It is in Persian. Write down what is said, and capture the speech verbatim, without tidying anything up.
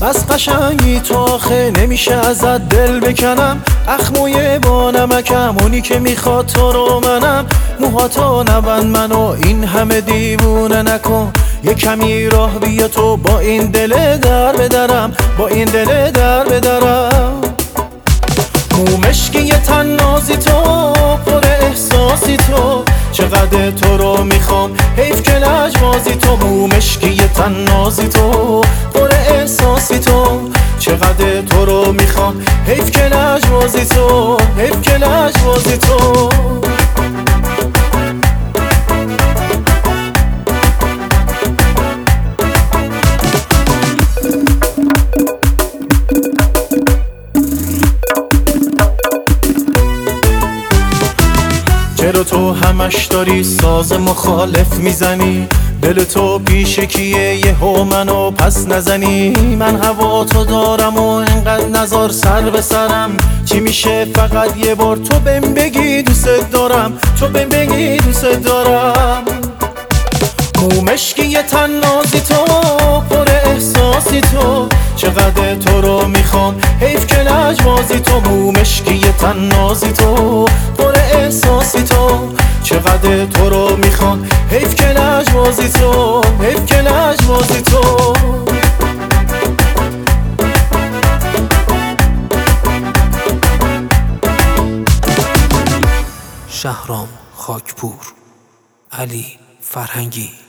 از قشنگی تو آخه نمیشه ازت دل بکنم. اخموی با نمکم اونی که میخواد تو رو منم. موهاتو نبند منو این همه دیوونه نکن. یه کمی راه بیا تو با این دل در بدرم، با این دل در بدرم. مومشکی یه تن نازی تو، پر احساسی تو، چقدر تو رو میخوام حیف که لجبازی تو. مومشکی یه تن نازی تو، پر احساسی تو، چقدر تو رو میخوام حیف که لجبازی تو، حیف که لجبازی تو. چرا تو همش داری ساز مخالف میزنی؟ دل تو پیش کیه یهو منو پس نزنی؟ من هوا تو دارم و انقدر نزار سر به سرم. چی میشه فقط یه بار تو بهم بگی دوست دارم، تو بهم بگی دوست دارم. مومشکی یه تن نازی تو، پر احساسی تو، چقدر تو رو میخوام حیف که لجبازی تو. مومشکی یه تن نازی تو، پر احساسی تو، چقدر تو رو میخوام حیف که لجبازی تو، حیف که لجبازی تو. شهرام خاکپور، علی فرهنگی.